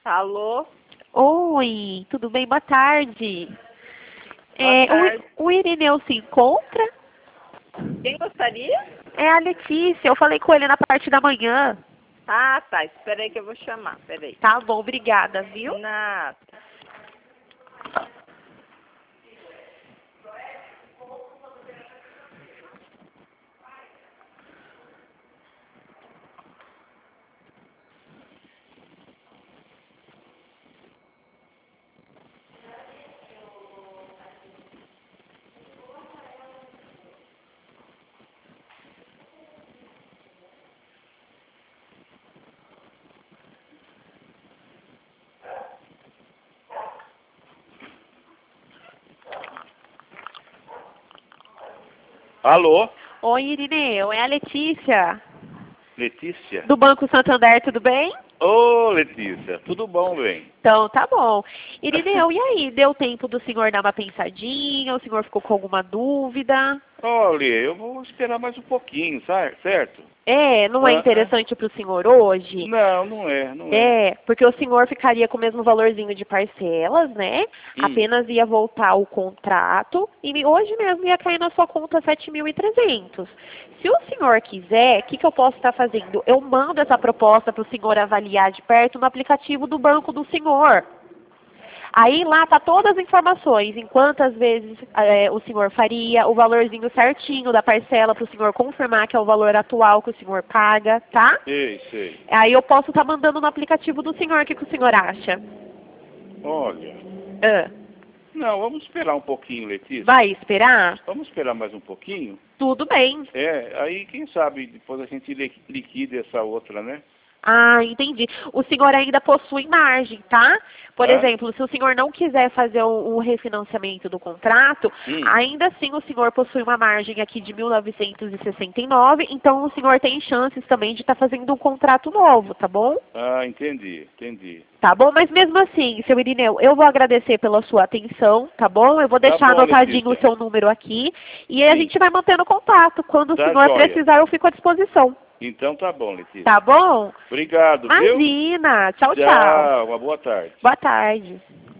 Alô? Oi, tudo bem? Boa tarde. Boa tarde. O Irineu se encontra? Quem gostaria? É a Letícia, eu falei com ele na parte da manhã. Ah, tá. Espera aí que eu vou chamar. Espera aí. Tá bom, obrigada, viu? Nada. Alô? Oi, Irineu, é a Letícia, Letícia? do Banco Santander, tudo bem? Ô, Letícia, tudo bom, bem? Então, tá bom. Irineu, e aí, deu tempo do senhor dar uma pensadinha? O senhor ficou com alguma dúvida? Olha, eu vou esperar mais um pouquinho, certo? Não é interessante para o senhor hoje? Não, não é. Porque o senhor ficaria com o mesmo valorzinho de parcelas, né? Apenas ia voltar o contrato e hoje mesmo ia cair na sua conta 7.300. Se o senhor quiser, o que eu posso estar fazendo? Eu mando essa proposta para o senhor avaliar de perto no aplicativo do banco do senhor. Aí lá tá todas as informações, em quantas vezes o senhor faria, o valorzinho certinho da parcela para o senhor confirmar que é o valor atual que o senhor paga, tá? Sei. Aí eu posso estar mandando no aplicativo do senhor, o que o senhor acha? Olha, Ah, não, vamos esperar um pouquinho, Letícia. vai esperar? Vamos esperar mais um pouquinho? Tudo bem. Aí quem sabe depois a gente liquida essa outra, né? Ah, entendi. O senhor ainda possui margem, tá? Por exemplo, se o senhor não quiser fazer o refinanciamento do contrato, ainda assim o senhor possui uma margem aqui de 1.969, então o senhor tem chances também de estar fazendo um contrato novo, tá bom? Ah, entendi. Tá bom, mas mesmo assim, seu Irineu, eu vou agradecer pela sua atenção, tá bom? Eu vou deixar bom, anotadinho Letícia. o seu número aqui e a gente vai mantendo contato. Quando o Tá senhor joia. precisar, eu fico à disposição. Então tá bom, Letícia. Tá bom? Obrigado, viu? Imagina. Tchau. Tchau, uma boa tarde. Boa tarde.